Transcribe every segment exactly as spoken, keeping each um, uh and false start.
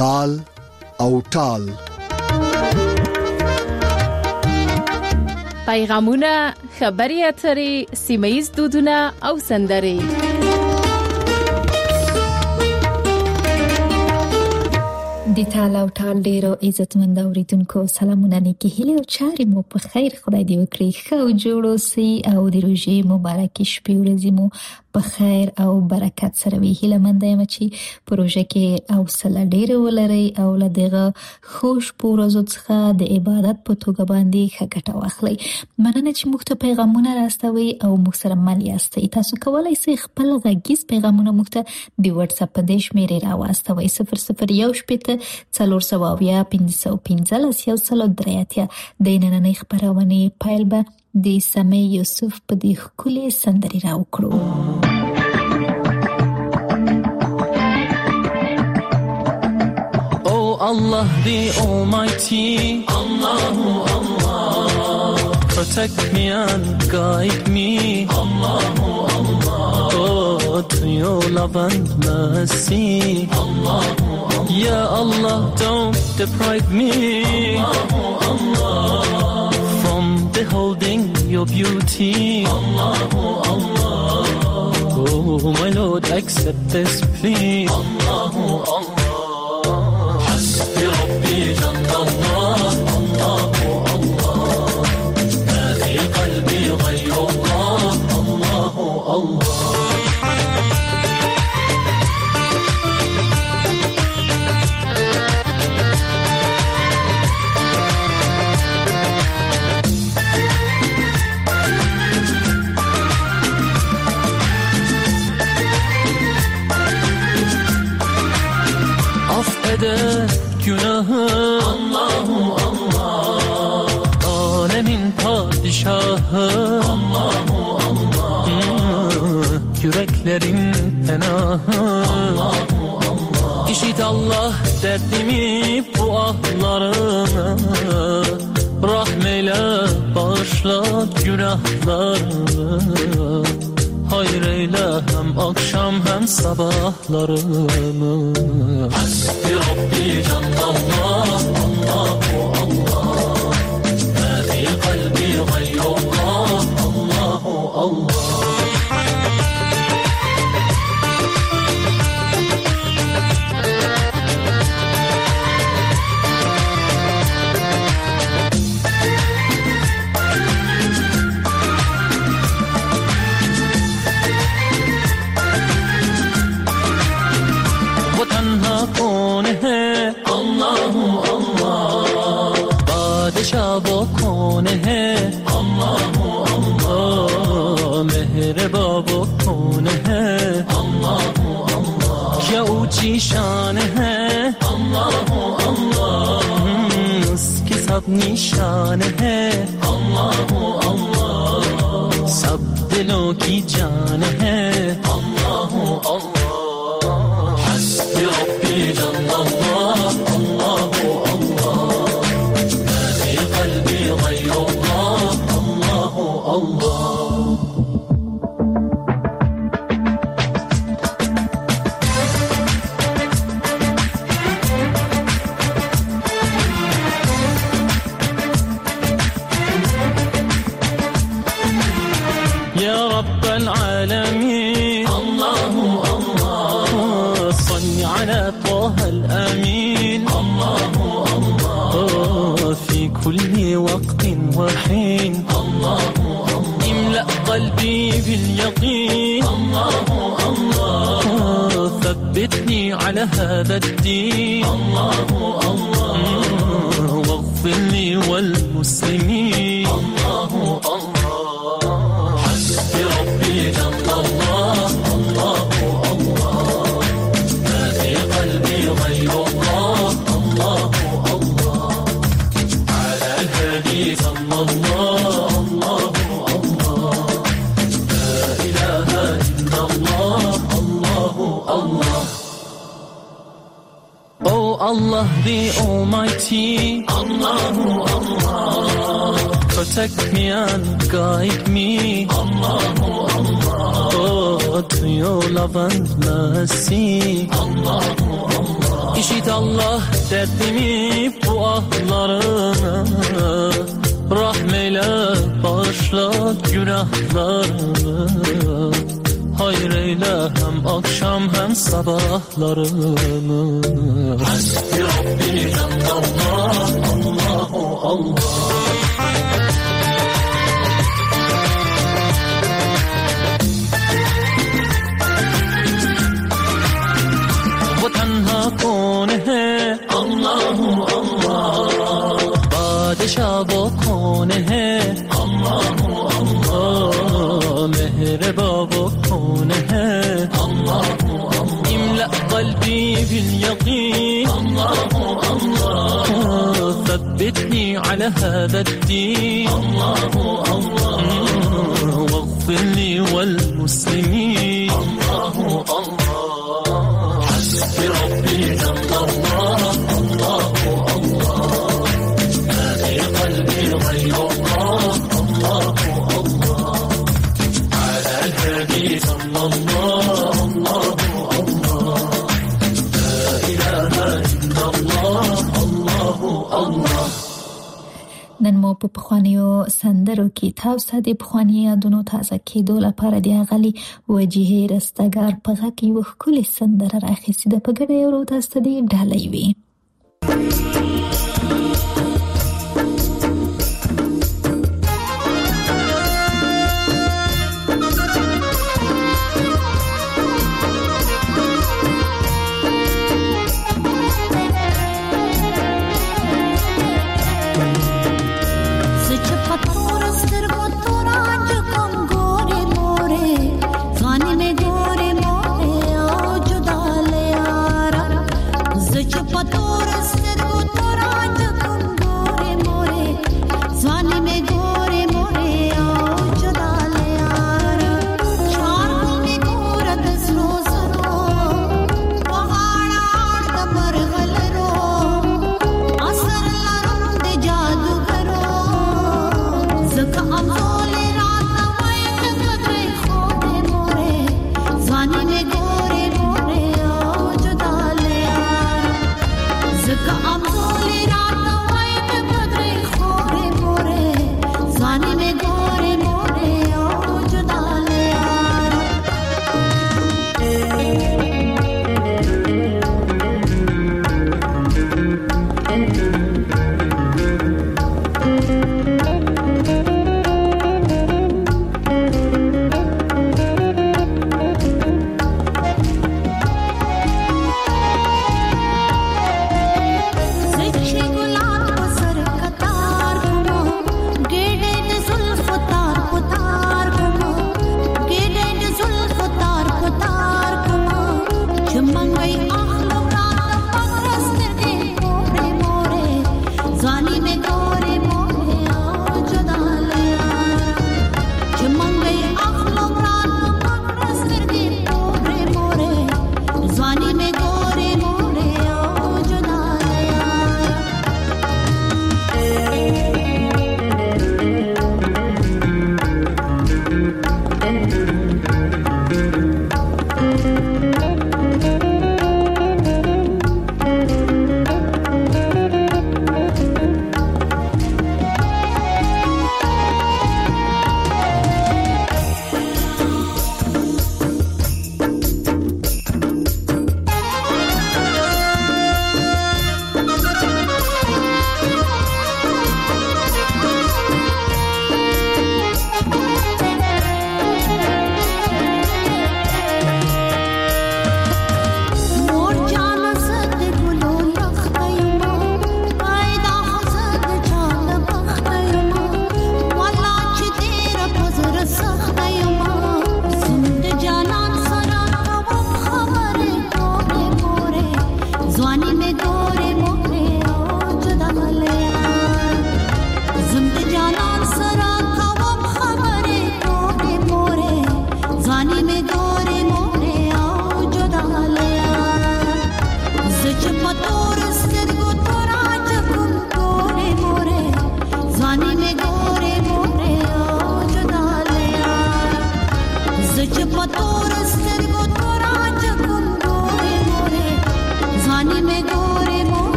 تال او ټال. پیغامونه، خبري اترې، سیمه‌ییز دودونه او سندرې. د تال او ټال ډیرو عزتمند اوریدونکو سلامونه، نیکی هیله او چارې مو په خیر خدای دې وکړي. ښه او جوړ اوسئ او د روژې مبارکې شپې ورځې مو په خیر او برکت سره وي. هیله مند یم چې پروژه کې حوصله ډیره ولرئ او له دغه خوش پورزو څخه د عبادت په توګه باندې ښه ګټه واخلئ. مننه چې موږ ته پیغامونه راستوي او موږ سره مل یاستئ. تاسو کولای شئ خپل غږیز پیغامونه موږ ته د واتس اپ په دې شمیرې راواستوئ: صفر صفر یو شپېته څلور سوه اویا پنځه سوه پنځلس یو سل او درې اتیا. د نننۍ خپرونې پیل به د سمیع یوسف په دې ښکلې سندرې راوکړو. Allah the Almighty, Allahu Allah, protect me and guide me, Allahu Allah, oh to your love and mercy, Allahu Allah, Ya Allah don't deprive me, Allahu Allah, from beholding your beauty, Allahu Allah, oh my Lord accept this plea, Allahu Allah. ربي جل الله الله الله ما في قلبي غير الله الله الله. günahı Allahu Allah, alemin padişahı Allahu Allah, yüreklerin penahı Allahu Allah. İşit Allah derdimi bu ahlarımı, rahmeyle bağışla günahlarımı, hayır eyle hem akşam hem sabahlarımı. Hasbi Rabbi Cennet Allahu Allah, ma fi kalbi gayrullah Allahu Allah. वो कौन है अल्लाह अल्लाह, मेहरबा वो कौन है अल्लाह अल्लाह, क्या ऊंची शान है अल्लाह अल्लाह, उसकी सब निशान है अल्लाह अल्लाह, सब दिलों की जान है अल्लाह अल्लाह. हस्बी रब्बी जल्लल्लाह अल्लाह كل وقت وحين الله الله، املأ قلبي باليقين الله الله، ثبتني على هذا الدين الله الله، واغفر لي والمسلمين الله الله. حسبي ربي جل الله الله الله، ما في قلبي غير الله الله الله. صلى الله الله الله، لا إله إلا الله الله الله. Oh Allah the Almighty, Allahu Allah, protect me and guide me, Allahu Allah, oh توی لبند مستی Allahu Allah İşit Allah derdimi bu ahlarına Rahmeyle bağışla günahlarımı Hayır eyle hem akşam hem sabahlarımı Hasbi Rabbi Allah Allahu Allah تنها کون ہے اللہ اللہ بادشاہ وہ کون ہے اللہ اللہ مہرباں وہ کون ہے اللہ اللہ املأ قلبي باليقين الله الله ثبتني على هذا الدين الله الله واغفر لي والمسلمين الله الله بربي الله الله الله هذه قلبي غير الله الله الله على الهادي صلى الله الله الله لا إله إلا الله الله الله نن مو په پخوانیو سندرو کې تاسو د پخوانی یادونو تازه کېدو لپاره د غلي وجهه رستګار په غږ یو ښکلې سندره راخیستې ده په ګډه یو تاسو د ډالۍ وي Patoras,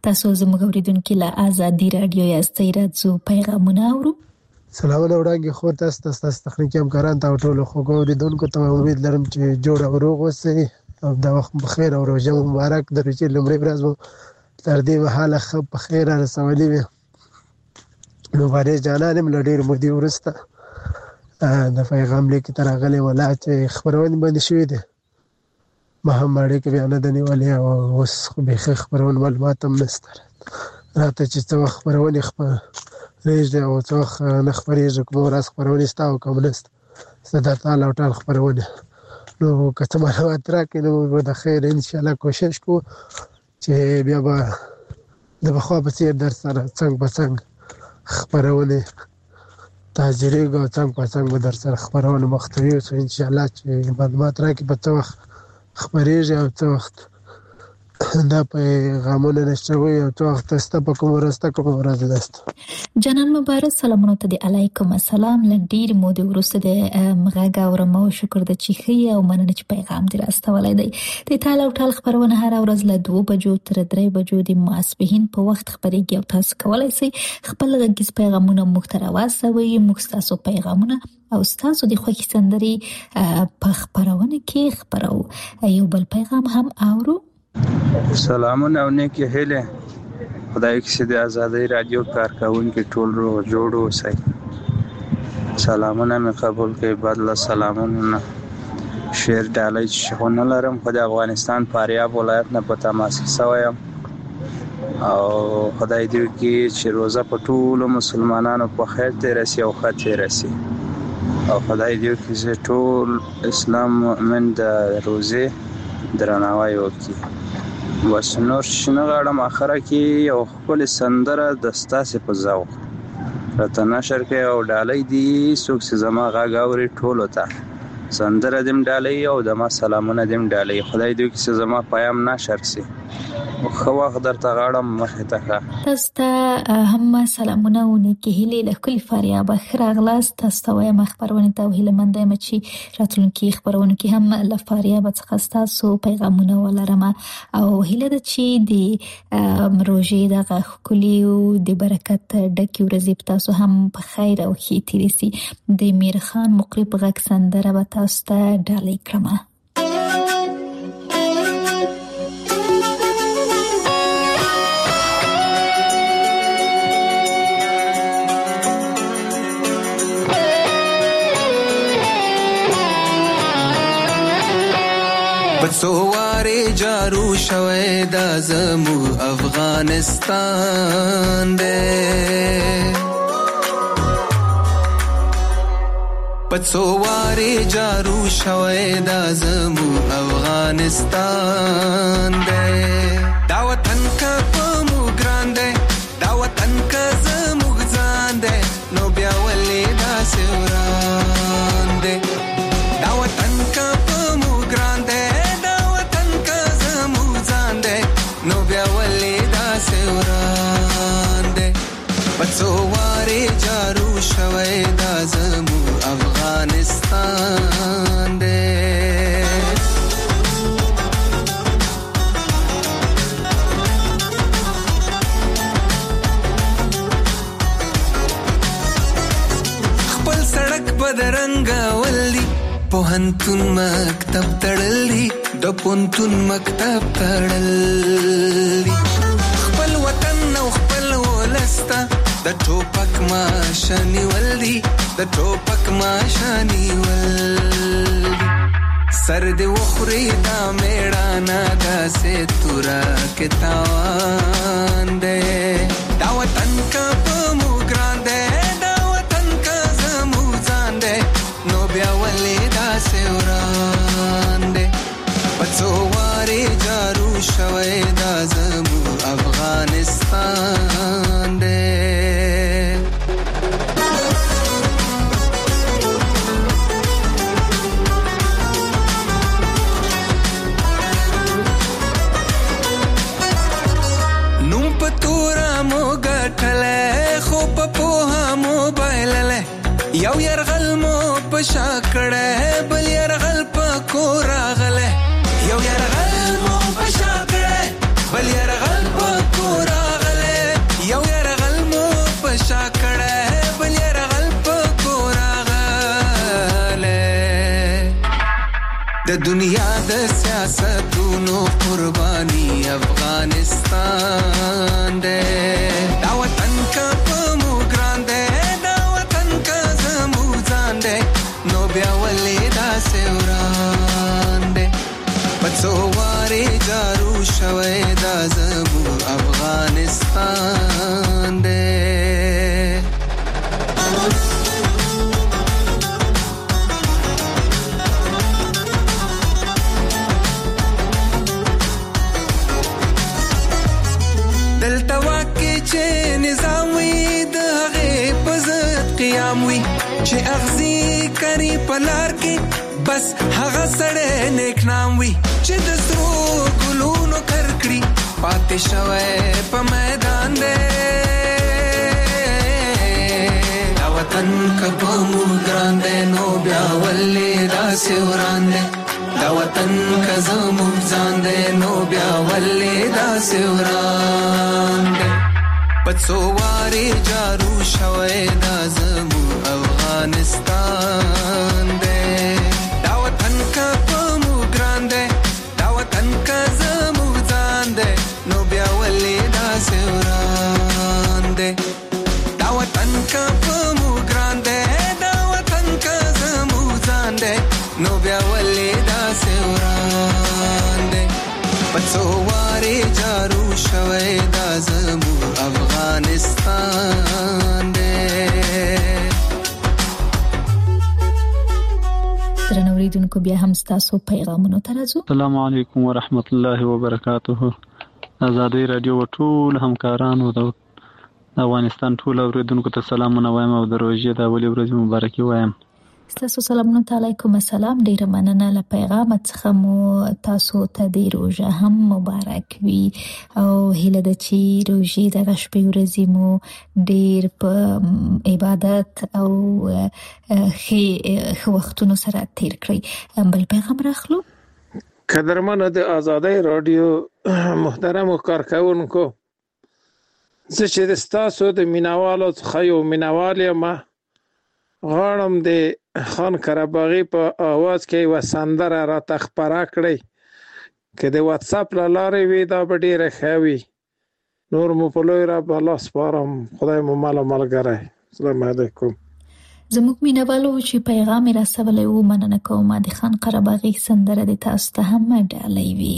تاسو زموږ اوریدونکو له آزادي رادیو یاستئ راځو پیغامونه اورو. سلامونه وړاندې خو تاسو تاسو تخنیکی همکاران ته ټول خو اوریدونکو ته امید لرم چې جوړ او روغ اوسئ او دا وخت بخیر او روزه مبارک درځي. لمړی ورځ مو تر دې مهاله خو په خیر رسولې وي. نو باندې جانانم لډیر مودي ورسته د پیغام لیک تر غلې ولا چې خبرونه باندې شوې دي ما هم باندې کې بیان نه نیولې او اوس به خبرونه معلومات هم نشته راته چې څو خبرونه خبر رېږدي او څو نه خبرېږي کوم راز خبرونه ستاو کوم نشته صدا تعالی او تعالی خبرونه نو کته معلومات راکې نو د خیر ان شاء الله کوشش کو چې بیا به د بخوا په څیر در سره څنګه به څنګه خبرونه تاجری غو څنګه په څنګه به در سره خبرونه مختوي او ان شاء الله چې معلومات راکې په څو خبرېږي او څو وخت دا په غامونه نشوي او څو وخت ست په کوم ورسته کوم ورځ دست. جنان مبارک سلامونه ته علیکم السلام. لډیر مو د ورسته د مغاګه او رمو شکر د چیخي او مننه چې پیغام دی راستولای دی. د تعالی او تعالی خبرونه هر ورځ له دوه بجو تر درې بجو د ماسپهین په وخت خبرېږي او تاسو کولای شئ خپل غږیز پیغامونه محتوا واسوي موږ تاسو پیغامونه او تاسو د خوښي سندري په خبرونه کې خبرو. یو بل پیغام هم اورو. سلامونه او نیکی هیله خدای کې سي د آزادۍ رادیو کارکونکو ټول رو جوړو سي سلامونه مې قبول کړئ. بدل سلامونه شیر ډالۍ شونه لرم خدای افغانستان فاریاب ولایت نه پتا ماسي سوایم او خدای دې کې چې روزه په ټول مسلمانانو په خیر ته راسي او خاطر راسي او خدای دې کې چې ټول اسلام مؤمن د روزه درناوی وکړي. بس نور شنه غاړم اخره کې یو خپل سندره د ستاسو په ذوق راته نشر کې او ډالۍ دی څوک چې زما غاغوري ټولو ته سندره دیم ډالۍ او د ما سلامونه دیم ډالۍ. خدای دې چې زما پیام نشر سي خو وخت درته غاړم مخه ته تاسو ته هم سلامونه او نیکی هیله له کل فاریاب خراغلاس تاسو ته وایم خبرونه ته هیله مند یم چې راتلونکي خبرونه کې هم له فاریاب څخه تاسو پیغامونه ولرم او هیله ده چې د روزي دغه کلی او د برکت ډکه ورځې تاسو هم په خیر او خیر تیرسي. د میر خان مقرب غږ سندره به تاسو ته ډالۍ کړم. بڅوارې جارو شوه د زمو افغانستان دې بڅوارې جارو شوه د زمو افغانستان دې دا وطن کا په مو ګران دې دا وطن کا زمو ځان دې نو بیا ولې دا سوران دې دا وطن کا په مو ګران دې نو بیا ولې دا سوران دې بڅوارې جارو شوه دا زمو افغانستان دې خپل سړک بدرنګ ولي پوهنتون مکتب تړلې د پونتون مکتب تړلې خپل وطن او خپل ولستا د ټوپک ماشانی ولدي د ټوپک ماشانی ولدي سر دې وخوري دا میړانا دا سه تورا کې تاوان دې دا وطن کا په مو ګران دې دا وطن کا زمو ځان دې نو بیا ولې دا سه وران دې بڅوارې جارو شوه دا زمو افغانستان دې نوم پتورا مو ګټلې خو په پوها موبایل له یو يرغل مو پشا کړه بل يرغل په کور راغله یو يرغل مو پشا کړه بل يرغل په کور دنیا د سیاستونو قرباني افغانستان دی دا وطن کا په مو ګران دی دا وطن کا زمو ځان دی نو بیا ولې دا سوران دی پڅو واره جارو شوي دا زمو افغانستان دی دلته واکې چې نظام وي د هغې په ضد قیام وي چې اغزي کوي په لار کې بس هغه سړی نیک نام وي چې د سرو ګلونو کرکړي پاتې شوی په میدان دی دا وطن که په موږ ګران دی نو بیا ولې داسې وران دی دا وطن که زموږ ځان دی نو بیا ولې داسې وران دی پڅو وارې جارو شوی دا زموږ افغانستان دی دا وطن که په موږ ګران دی دا وطن که زموږ ځان دی نو بیا ولې داسې وران دی دا وطن که په موږ ګران دی دا وطن که زموږ ځان دی نو بیا ولې داسې وران دی پڅو وارې جارو شوی دا زموږ افغانستان دی درنو اوریدونکو بیا هم ستاسو پیغامونو ته راځو. السلام علیکم ورحمت الله وبرکاته. آزادۍ رادیو ټول همکارانو د افغانستان ټول اوریدونکو ته سلامونه وایم او د روژې د اولې ورځې مبارکي وایم. ستاسو سلامونه علیکم السلام. ډیره مننه له پیغام څخه مو تاسو ته د روژه هم مبارک وي او هیله ده چې روژې د شپې ورځې مو ډیر په عبادت او ښه وختونو سره تیر کړئ. بل پیغام راخلو. قدرمنو د آزادۍ رادیو محترمو کارکونکو، زه چې د ستاسو د مینوالو څخه یو مینوال یم، غواړم د خان قرهباغي په اواز کې یوه سندره راته خپره کړئ. که د واتساپ له لارې وي دا به ډېره ښه وي. نور مو په لوی رب الله سپارم. خدای مو مل او ملګری. السلام علیکم. زموږ مینوالو چې پیغام یې رسولی و، مننه کوم. د خان قرهباغي سندره د تاسو ته هم ډالۍ وي.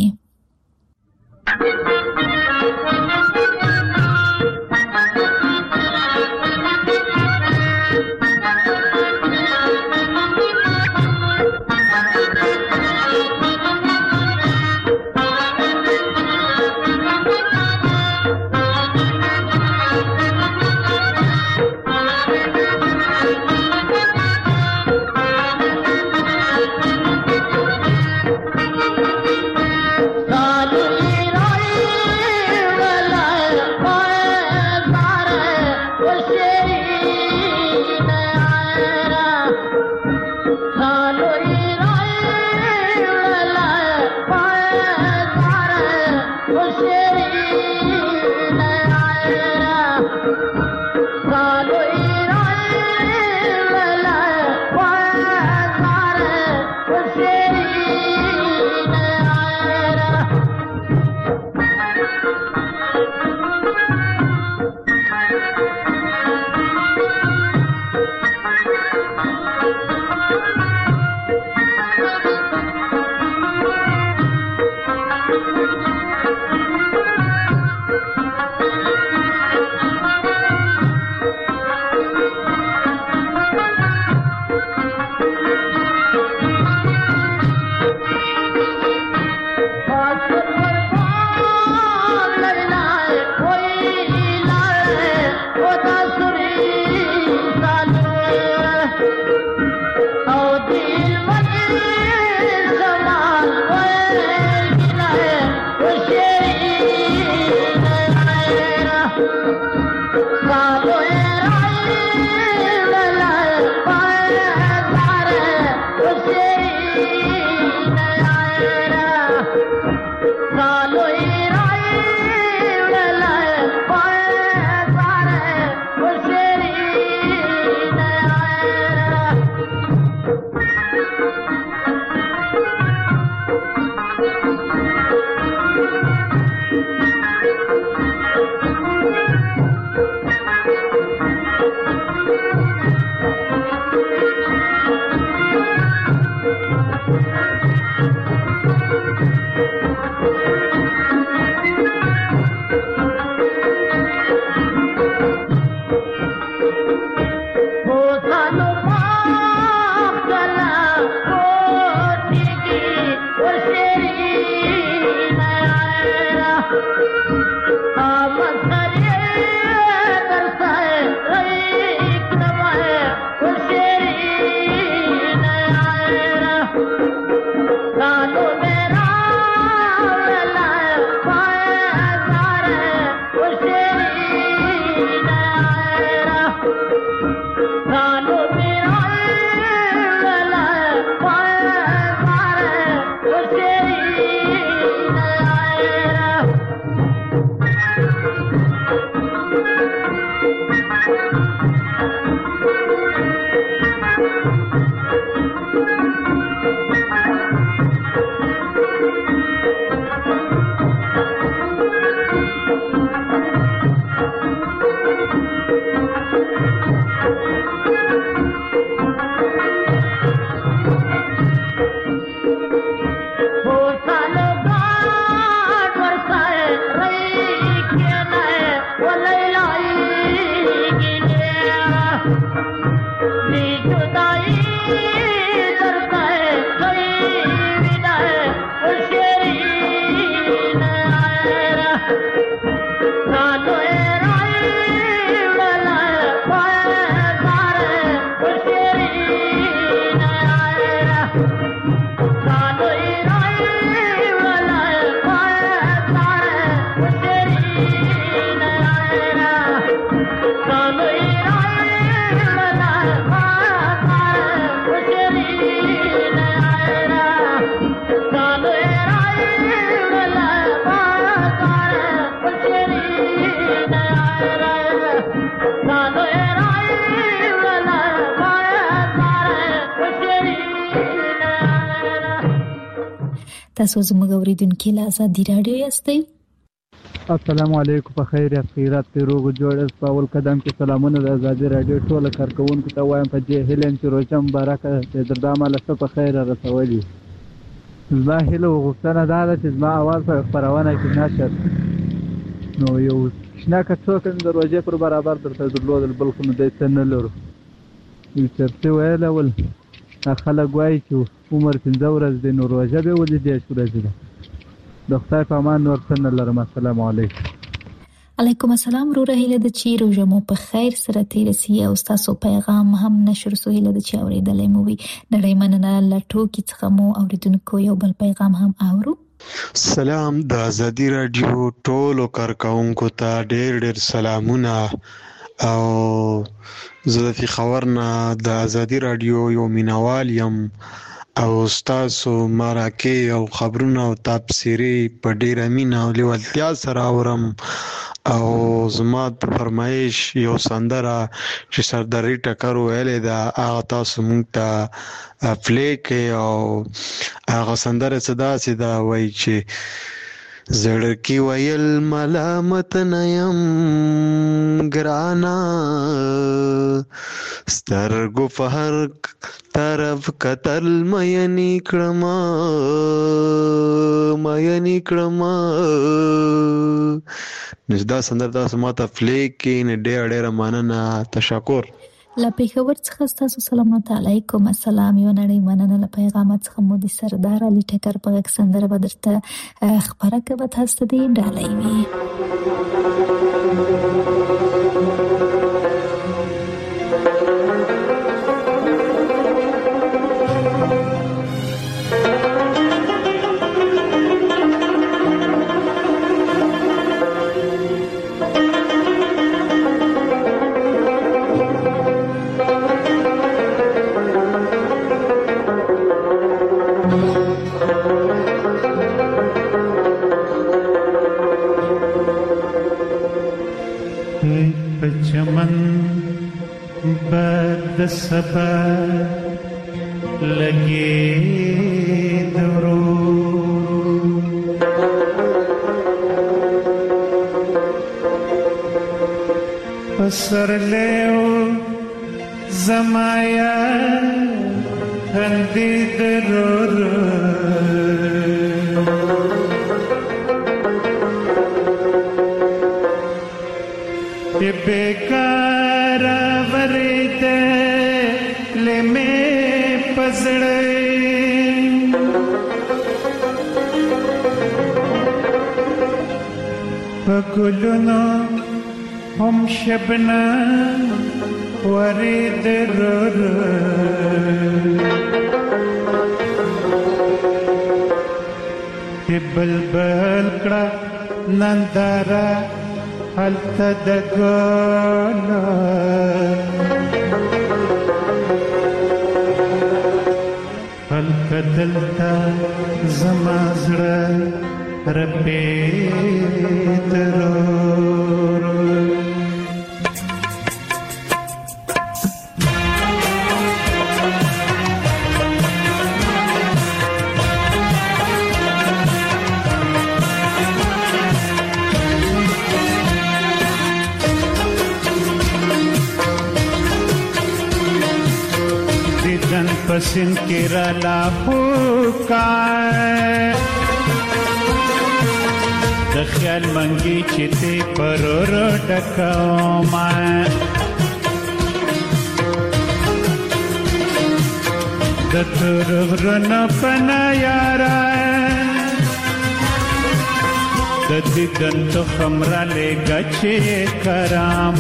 تاسو زموږ اوریدونکو له آزادي رادیو یاستئ. السلام علیکم. په خیر یا خیرات ته روغ جوړ په اول قدم کې سلامونه د آزادي رادیو ټول کارکونکو ته وایم په دې هیلن چې روزه مبارکه د دردامه له په خیر رسولي. زما هیله وغوښتنه دا ده چې زما اواز په خبرونه کې نشر نو یو شنه کڅوک د روزه پر برابر درته درلودل بل خو نه دی نه لرو چې څه ویل ول خلک وایي چې عمر پنځه ورځې دی نو روژه به ولې دېرش ورځې ده. د خدای په امان نور څه نه لرم. السلام علیکم. علیکم السلام. وروره هیله ده چې روژه مو په خیر سره تېره سي او ستاسو پیغام هم نشر سو. هیله ده چې اورېدلی مو وي. نړۍ مننه. له ټوکې څخه مو اوریدونکو یو بل پیغام هم اورو. سلام د آزادي رادیو ټولو کارکونکو ته ډېر ډېر سلامونه او زه د فخر نه د آزادي رادیو یو مینوال یم او تاسو مراکې او خبرونه او تبصرې په ډېره مینه او لیوالتیا سره اورم او زما په فرمایش یو سندره چې سرداري ټکر ویلې ده هغه تاسو مونږ ته پلی کړئ او هغه سندره څه داسې ده وایي چې زړکی ویل ملامت نیم ګرانا سترګو په هر طرف کتل مینی کړما مینی کړما. نشدا سندر تاسو ماته پلی کې نه ډېر ډېر مننه. تشکر. له پېښور څخه ستاسو سلامونه. علیکم السلام. یو نړۍ مننه. له پیغامات څخه مو د سردار علي ټکر په غږ سندره به درته خبره کوي. تاسو ته دې ډالۍ وي. د سبا لګي درو پسر لیو زمایا هندي درو بیکار ورته لمه پزړې پګلونو هم شبنا ورید رور بلبل کړه نندارا حالته د ګانا حالته دلته زما زړه رپې ترور पसिन केरला पुकार د خیال منګي چې ته پرور ډکوم د تور غرنا پنا یارا د دیدن تو خمرا لګا چې کرام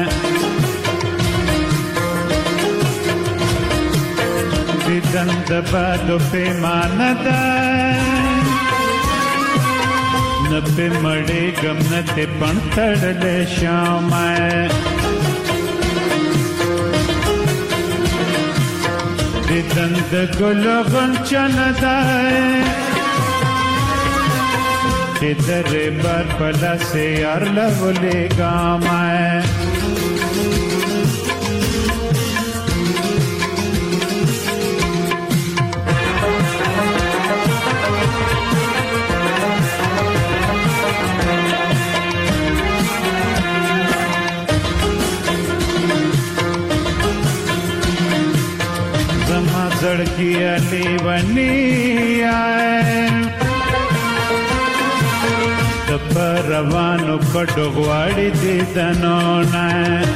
دیدن د بادو پیمانه ده نه په مړې غم نه ته پڼ تړلې شام دیدن د ګل غنچنه ده چې درې بار پلا سي یار لولې ګام زړګي علي ونی آئے د پروانو کډو غواړي دې دنونه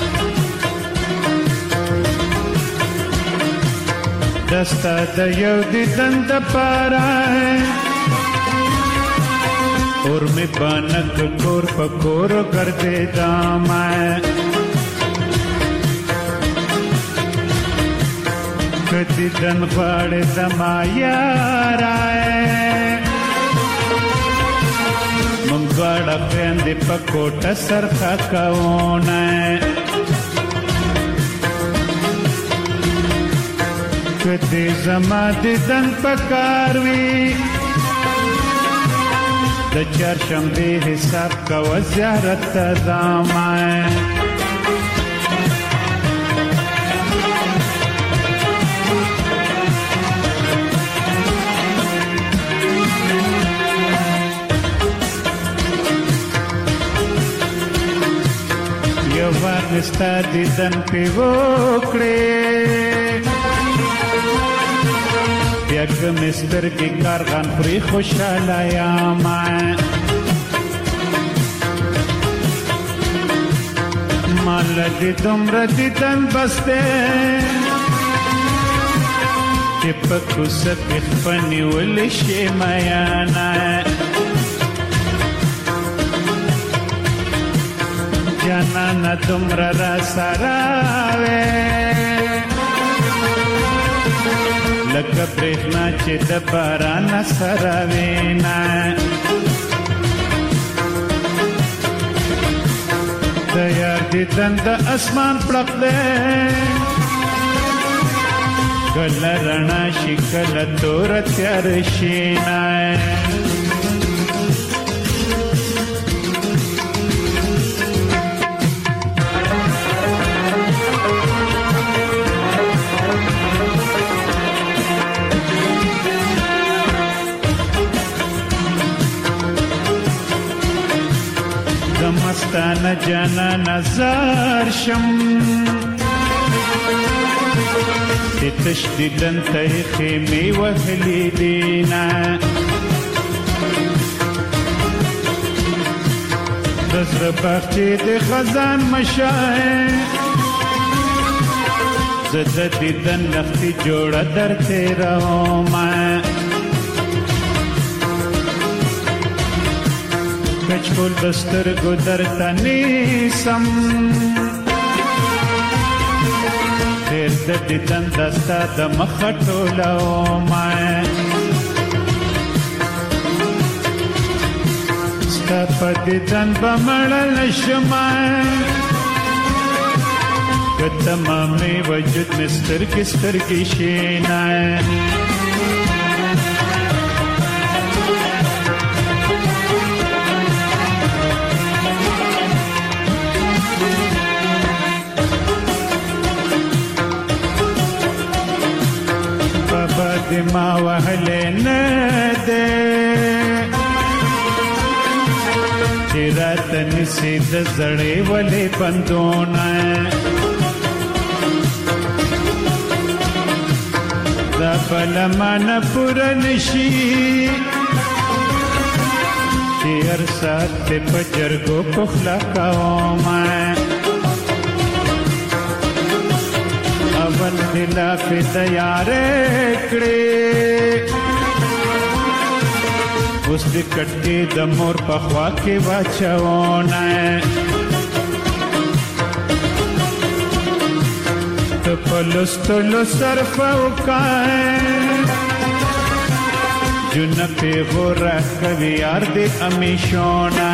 دستا د یو دې دند پاره اور می بانک کور پکور کر دے دام کتی دن غواړې زما یارای مونږ دواړه خویندې په کوټه سرخه کوونه کتی زما دیدن پکار وي د چهارشنبې حساب کوه زیارت ته ځمه نستا دیدن پی وکړې بیا کوم سترګې کارغان خوري خوشاله یم مال دې دومره دیدن بس دی چې په کوڅه کې خپه نیولی شي میانه جانانا تمرا را سراوے لکه برېښنا چې د باران سراوینا د یار دیدن د اسمان پړق دی کله رڼا شي کله تور تیار شي نه مستانه جانا نظر شم د تشدیدن ته خیمې وهلې دینا د زړه باغچې د خزان مشای زه د دیدن لختي جوړه در تېرومه کچکول دسترګو درته نیسم ډېر د دیدن دستا د مخه ټولومه ستا په دیدن به مړل شمه که تمامې وجود مې سترګې سترګې شینه ما وهلې نه ده چې راته نسي د زړې ولې بندونه دا بله مانه پوره نشي چې ارسات ته پجرګو پخلا کوم اول دلا په تیار کړې اوس دې کټې د مور په خوا کې واچونه ته پلستلو صرف وکای جن پہ غورہ کوي یار دې امیشونه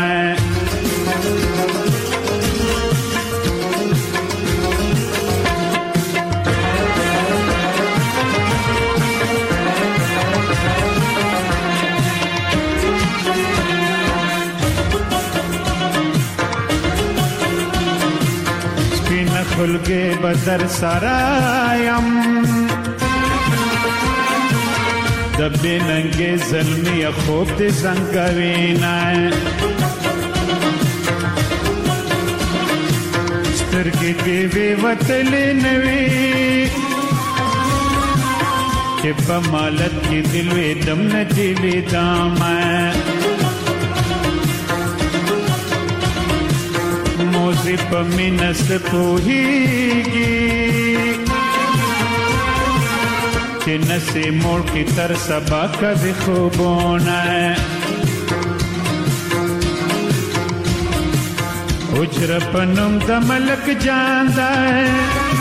خلگے بدر سرایم دبی ننگے ظلمی خوب دی زنگوینا سترگی دیوی وطلی نوی کہ بمالت کی دلوی دم نجیوی دام موزی پا مینس پوہیگی کہ نسی موڑ کی تر سبا کبھی خوبونا ہے اجر پنم دا ملک جاندہ ہے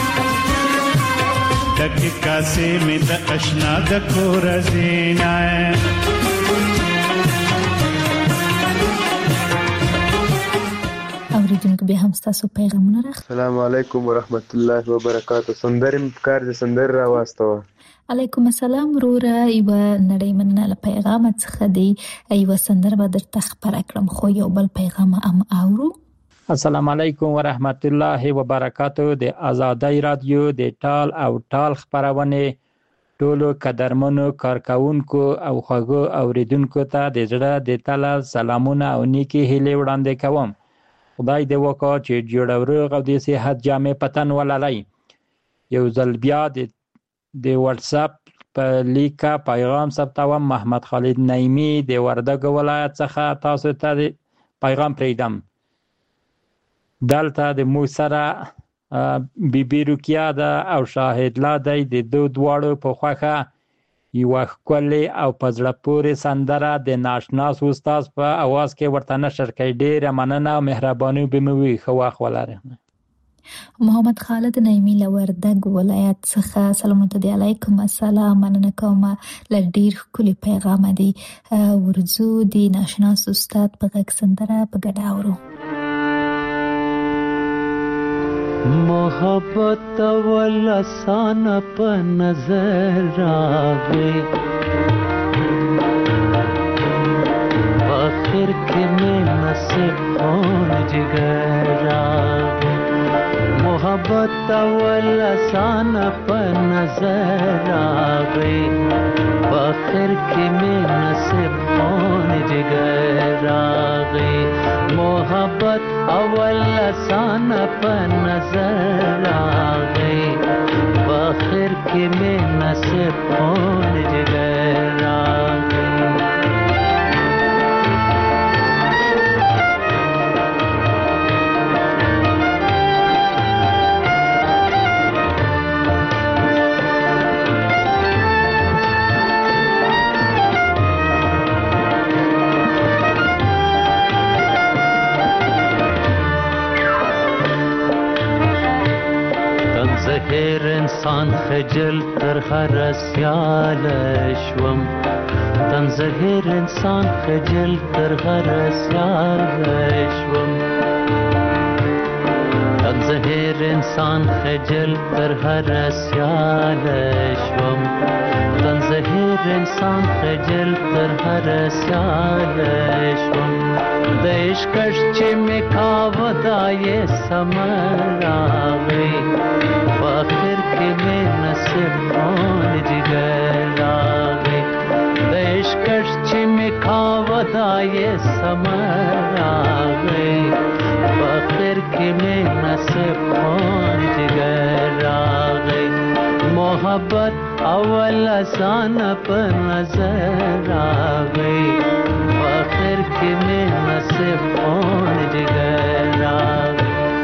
دکی کاسی میں دا اشنا دا کو رزینا ہے اوریدونکو بیا هم ستاسو پیغامونه راغلي. السلام علیکم ورحمت الله وبرکاته. سندرې مکار د سندر راواستوه. علیکم السلام وروره. یوه نړۍ مننه له پیغام څخه دی. یوه سندره به درته خپره کړم خو یو بل پیغام هم اورو. السلام علیکم ورحمت الله وبرکاته. د آزادۍ رادیو د ټال او ټال خپرونې ټولو قدرمنو کارکونکو او خوږو اوریدونکو ته د زړه د تله سلامونه او نیکې هیلې وړاندې کوم. خدای دې وکړي چې جوړ او روغ او د صحت جامې پتن ولالای. یو ځل بیا د د واتس اپ په لیکه پیغام ثبتوم. محمد خالد نعیمی د وردګ ولایت څخه تاسو ته پیغام پریدم. دلته د مو سره بیبي روکیا ده او شاهد لا دی د دو دواړو په خوښه یوه ښکلې او په زړه پورې سندره د ناشناس استاد په اواز کې ورته نشر کړئ. ډېره مننه او مهرباني به مې وي. ښه وخت ولرئ. محمد خالد نعیمی له وردګ ولایت څخه سلامونه دی. علیکم السلام. مننه کوم له ډېر ښکلي پیغام دی. ورځو د ناشناس استاد په غږ سندره په ګډه اورو. محبت اول آسان په نظر راغی آخر کې مې نصیب خون جگر راغی. محبت اول آسان په نظر راغی آخر کې مې نصیب خون جگر راغی. محبت اول آسان په نظر آغی آخر کې مې نصیب خون جگر آغی. هر انسان خجل تر هر سیال شوم. تنزه هر انسان خجل تر هر سیال شوم. تنزه هر انسان خجل تر هر سیال شوم. تنزه هر انسان خجل تر هر سیال شوم. د عشقش چې مې کاوه دا یې سمر راغی آخر کې مې نصیب خون جگر راغی. د عشقش چې مې کاوه دا یې سمر راغی آخر کې مې نصیب خون جگر راغی. محبت اول آسان په نظر راغی آخر کې مې نصیب خون جګر راغی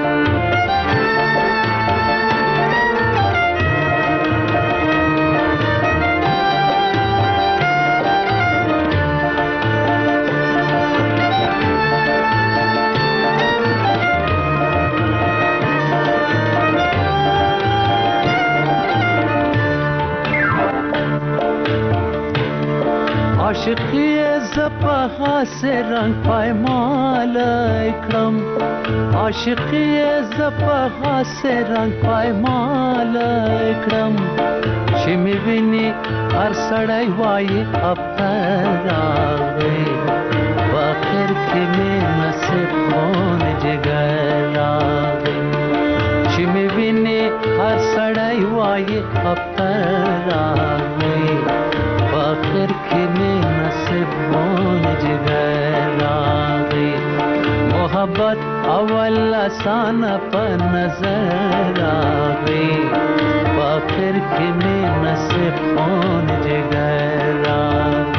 عاشقی زپا حاصل رنگ پایمال اکرم عاشقی زپا حاصل رنگ پایمال اکرم چی می بینی هر سڑای وای افتر راغی باخر کی می نصیب خون جگر راغی چی می بینی هر سڑای وای افتر راغی باخر کی می نصیب خون جگر راغی محبت اول آسان پر نظر آغی باخر کی می نصیب خون جگر راغی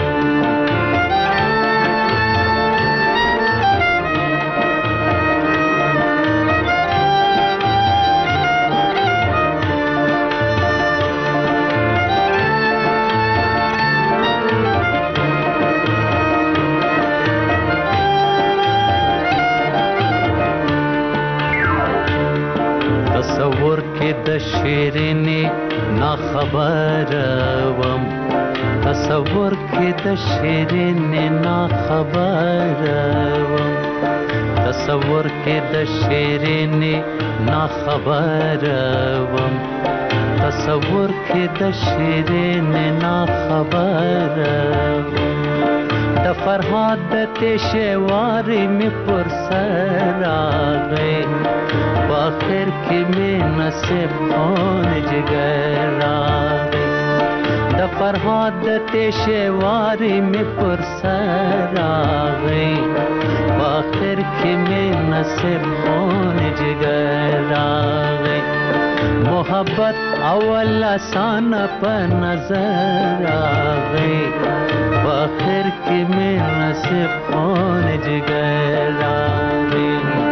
تصور کې د شیرینی نا خبر وم تصور کې د شیرینی نا خبر وم تصور کې د شیرینی نا خبر وم تصور کې د شیرینی نا خبر وم د فرهاد د تشواری می پر سر راغی باخر کی می نصیب خون جگر راغی د فرهاد د تشواری می پر سر راغی باخر کی می نصیب خون جگر راغی محبت اول آسان پر نظر آغی باخر کی میں نصیب خون جگر آغی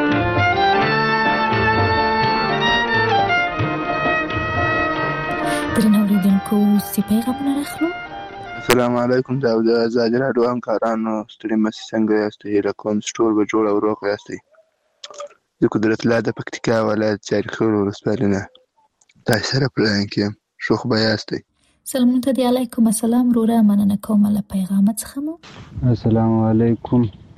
درنو اوریدونکو سی پیغامونه راخلو. السلام علیکم دا د آزادي راډیو همکارانو ستړي مسي څنګه یاست؟ هیله کوم چې ټول به جوړ او روغ یاستئ. د قدرت الله د پکتیکا ولایت جاریخیل ولسوالۍ نه تاسو سره پلان کې یم. ښه خو به یاستئ؟ سلامونه دی علیکم السلام وروره مننه کوم له پیغامت څخه مو. السلام علیکم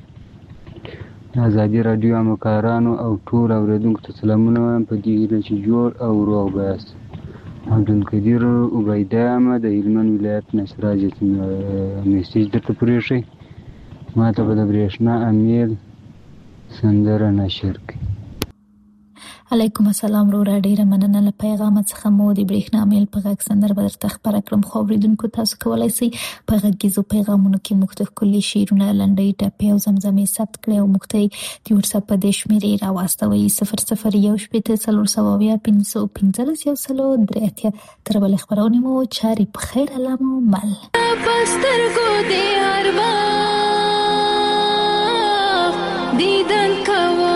آزادي راډیو همکارانو او ټول اوریدونکو ته سلامونه وایم په دې هیله چې جوړ او روغ به یاستئ. عبدالقدیر عبیده یم د هلمند ولایت نه سراج میسیج درته پرېښی ما ته به د برېښنا امیل سندره نشر کړي. علیکم السلام وروره ډیره مننه له پیغامت څخه مو د برېښنا امیل په غږ سندره به درته خپره کړم. خو اوریدونکو تاسو کولی شئ په غږیزو پیغامونو کې موږ ته ښکلي شعرونه لنډۍ ټپې او زمزمې ثبت کړئ او موږ ته یې د وټساپ په دې شمېرې راواستوئ صفر صفر یو شپېته څلور سوه اویا پنځه سوه پنځلس یو سلو درې اتیا. تر بلې خپرونې مو چارې په خیر الله مو مل په سترګو دې هر وخت دیدن کوه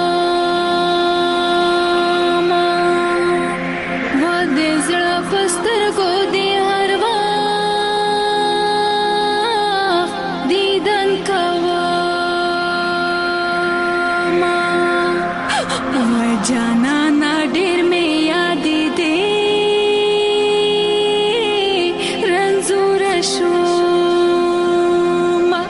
سترګو دې هر وخت دیدن کومه وای جانانا ډېر مې یادې دې رنځوره شومه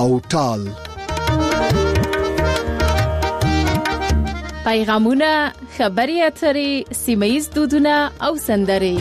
او ټال. پیغامونه، خبري اترې، سیمه‌ییز دودونه او سندرې.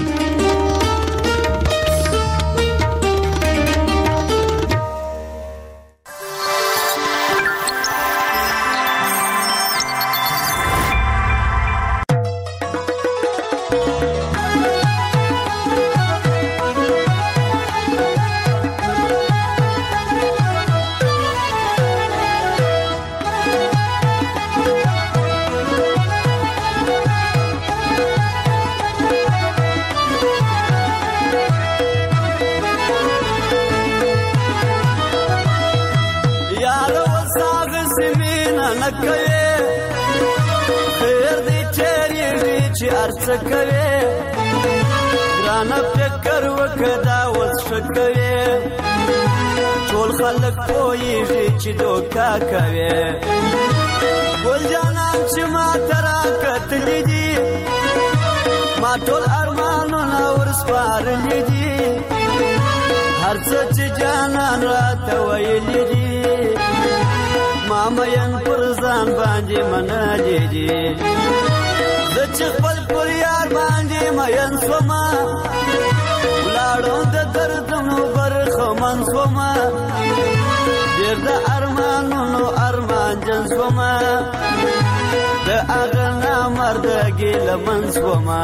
سکوي ګرانه فکر وکدا وس شکوي ټول خلک پوهیږي چې دوکا کوي ګل جانان چې ما ترا کتلې دي ما ټول ارمانونه ورسپارلې دي هر څه چې جانان راته ویلې دي ما مین پر ځان باندې منلې دي د چې خپل پر یار باندې مین سوما ولاړو د دردونو برخمن سوما ډېر د ارمانونو ارمان جن سوما د هغه نامردګي لمن سوما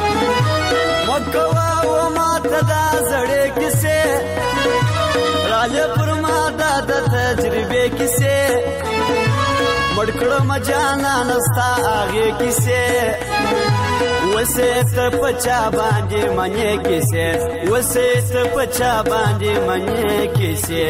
مکوا و ما ته دا زړې کیسې راځه پر ما دا د تجربې کیسې مړکړه مجانا نستا هغه کیسه وسه ته پچا باندې منې کیسه وسه ته پچا باندې منې کیسه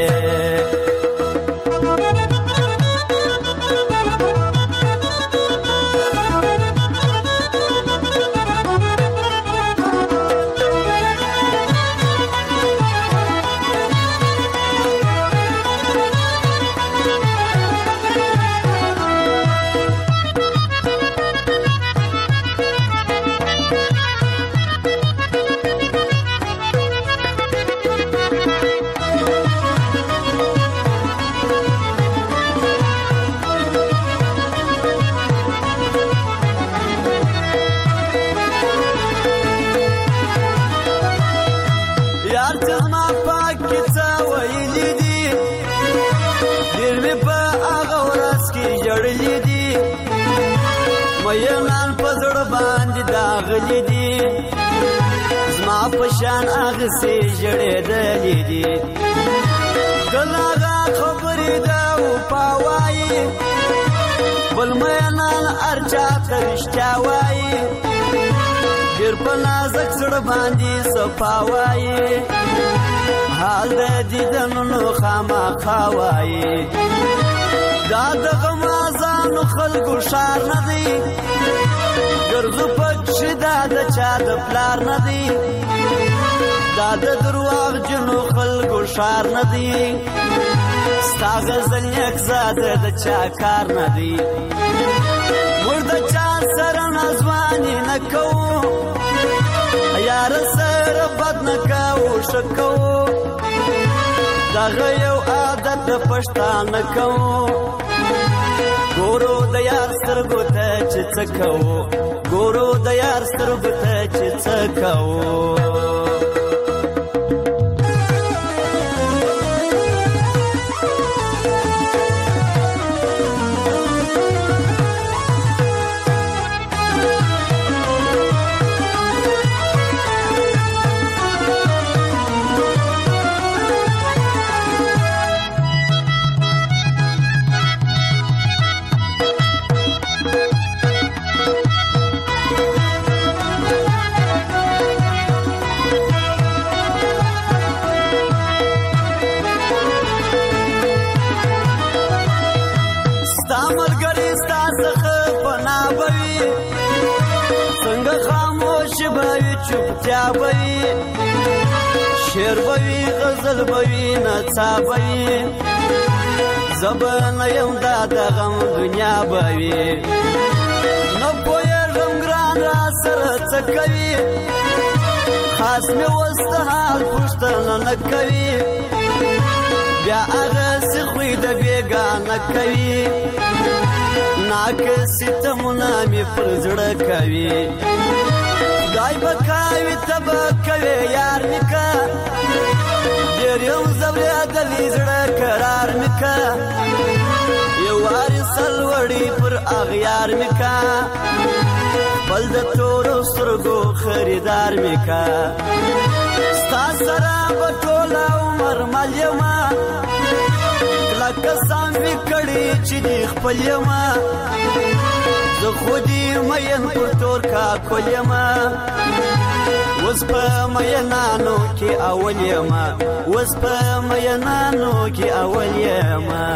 پشان اغه سي جړې دلې دي کلاغه خبرې دا او پاوای بل مېنان ارچا ترشتیا وای ډېر په نازک سړ باندې صفاوای حال دې دنو خامہ خاوای دا د غمازانو خلکو شار نه دی ګرځو پښ دا د چا د پلار نه دی دا د درواغ جنو خلکو شار نه دی ستا غزل یک زاده د چا کار نه دی موږ د چا سره نازواني نه کوو یار سره بد نه کوو ښه کوو دغه یو عادت د پښتانه کوو ګورو د یار سترګو ته چې څه کوو ګورو د یار سترګو ته چې څه کوو چوپتیا بوي شعر بوي غزل بوي نڅا بوي زبان یم دا د غم دنیا بوي نو پوهېږم ګران را سره څه کوي خاص مې اوس د حال پوښتنه نه کوي بیا هغه څه خوی د بېګانه کوي ناکسې تمونه مې پر زړه کوي خدای به کوي ته به کوې یار مې که ډېر یم ځورېدلی زړه قرار مې که یو وارې سلوړي پر اغیار مې که خپل د تورو سترګو خریدار مې که ستا سره به ټوله عمر مل یمه کلکه سم وي کړي چې دې خپل یمه زه خو دې مین پر تور کاکل یمه اوس په مینانو کې اول یمه اوس په مینانو کې اول یمه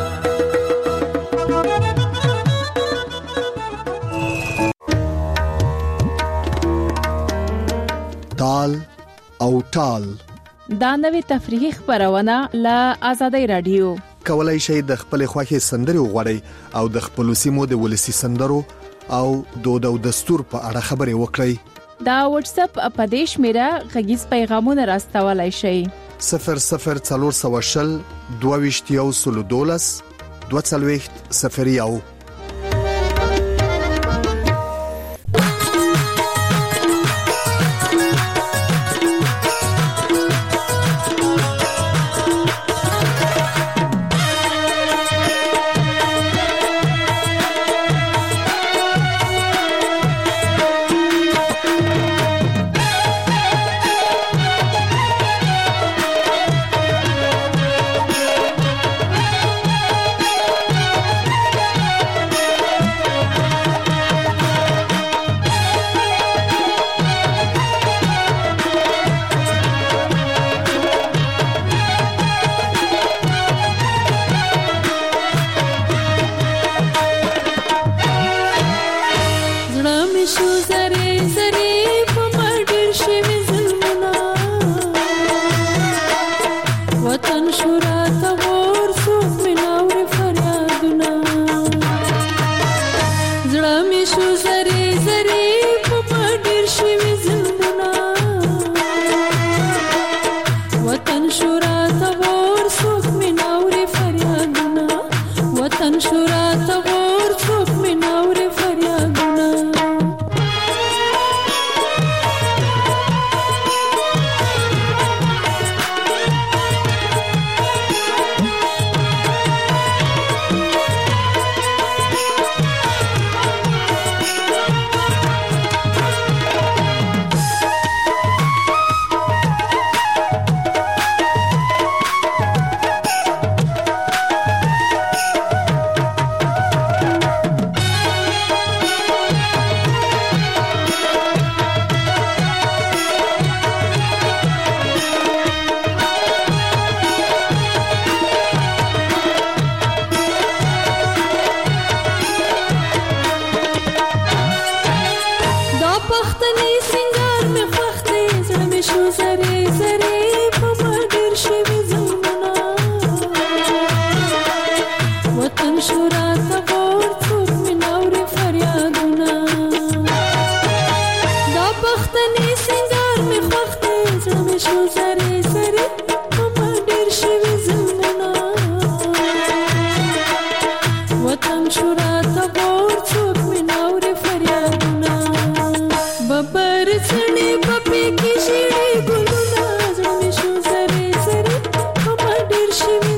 تال او ټال دا نوې تفریحي خبرونه له آزادۍ رادیو کولای شئ د خپل خوښي سندري وغوړئ او د خپل سیمو د ولسی سندرو او دود او دستور په اړه خبرې وکړئ. دا واتس اپ اپدیش میرا غږیز پیغامونه راستولای شئ صفر صفر څلور سوه شل دوه ویشت یو سل دولس دوه څلوېښت صفر یو.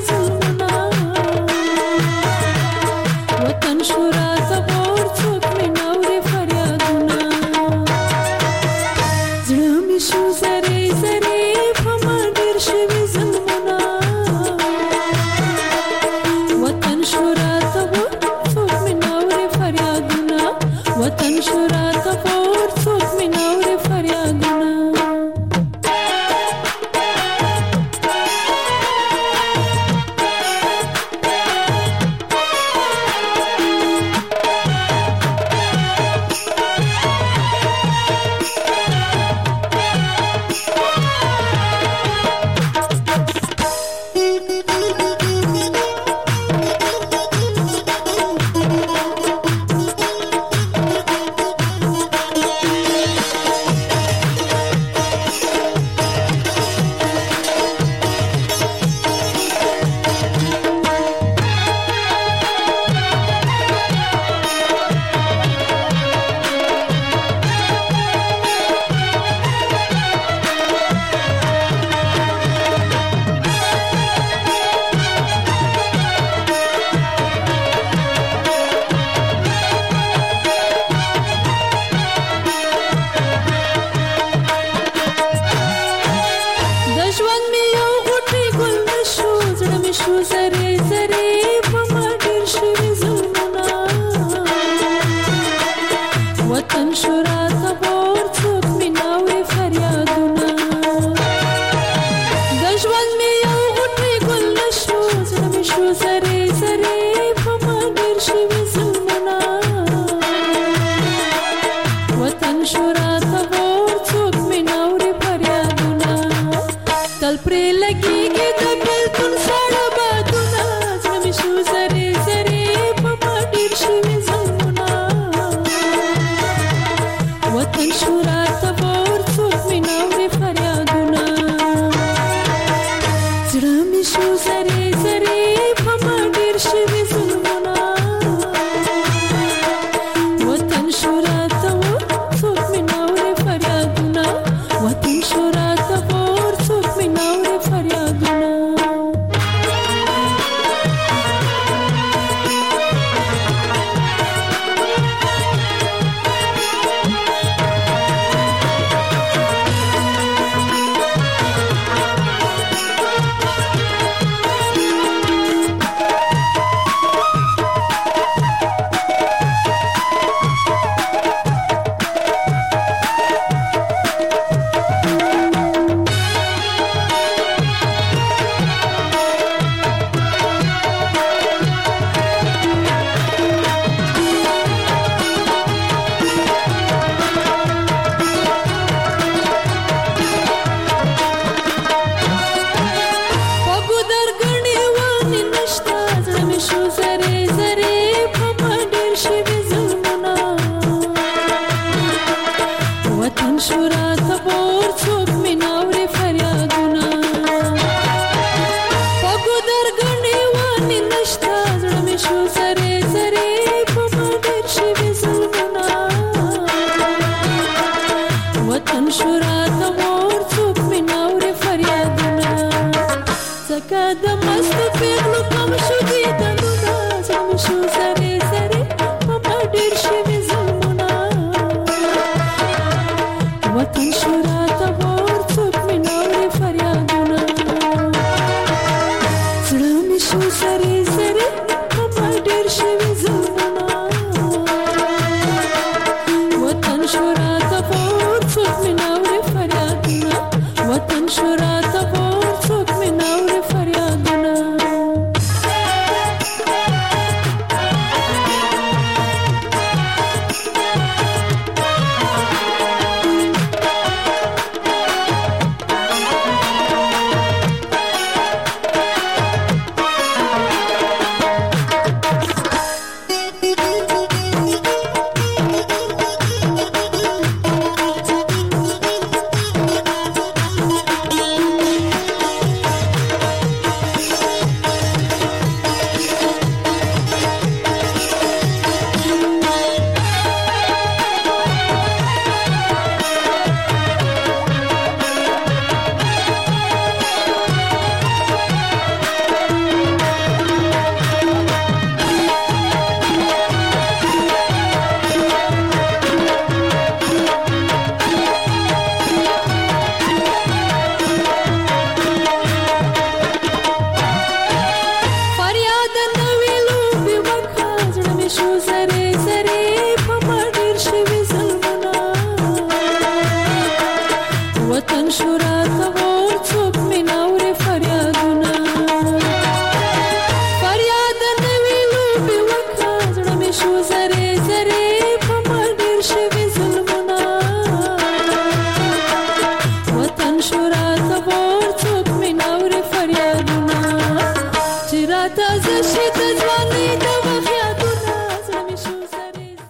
وطن شورا زبور څوک